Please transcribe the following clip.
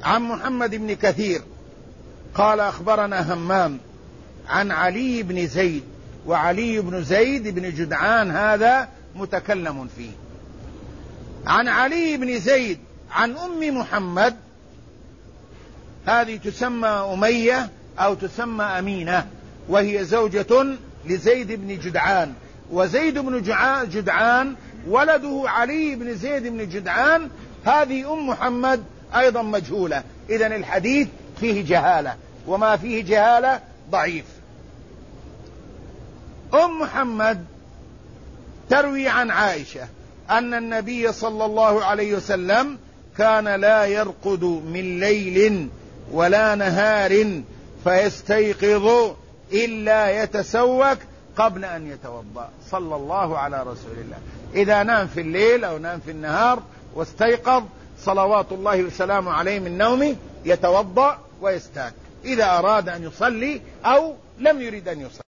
عن محمد بن كثير قال أخبرنا همام عن علي بن زيد، وعلي بن زيد بن جدعان هذا متكلم فيه، عن علي بن زيد عن أم محمد، هذه تسمى أمية أو تسمى أمينة، وهي زوجة لزيد بن جدعان، وزيد بن جدعان ولده علي بن زيد بن جدعان، هذه أم محمد أيضا مجهولة. إذن الحديث فيه جهالة، وما فيه جهالة ضعيف. أم محمد تروي عن عائشة أن النبي صلى الله عليه وسلم كان لا يرقد من ليل ولا نهار فيستيقظ إلا يتسوك قبل أن يتوضأ، صلى الله على رسول الله. إذا نام في الليل أو نام في النهار واستيقظ صلوات الله وسلامه عليه من نومه يتوضأ ويستاك إذا أراد أن يصلي أو لم يريد أن يصلي.